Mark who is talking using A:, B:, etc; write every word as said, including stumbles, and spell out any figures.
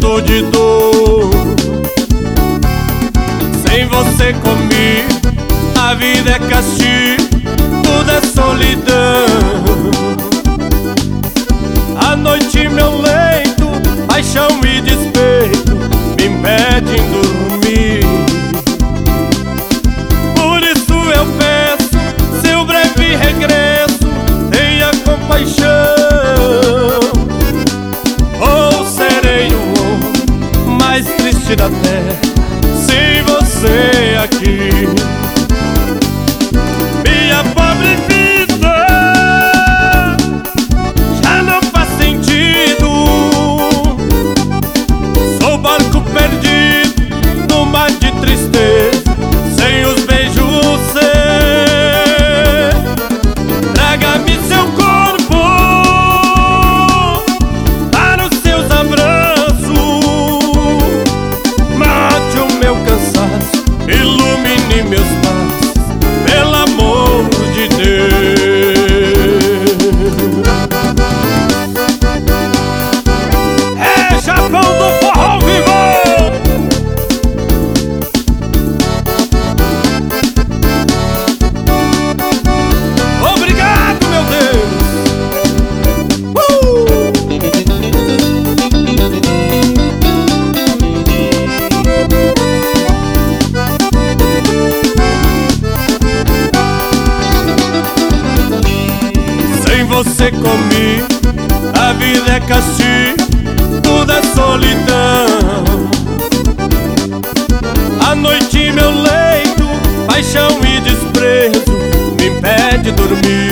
A: morrendo de dor. Sem você comigo, a vida é castigo, tudo é solidão. À noite meu leito, paixão e despeito me impedem dormir. Por isso eu peço seu breve regresso, tenha compaixão. Ou serei o homem mais triste da terra sem você aqui. Minha pobre vida já não faz sentido. Sou barco perdido no mar de tristeza, sem os beijos seus. Traga-me seu corpo para os seus abraços, mate o meu cansaço, ilumine meus passos, pelo amor de Deus. É Japão do forró vivo! Obrigado, meu Deus! Uh! Sem você comigo, a vida é castigo, tudo é solidão. À noite meu leito, paixão e desprezo me impede dormir.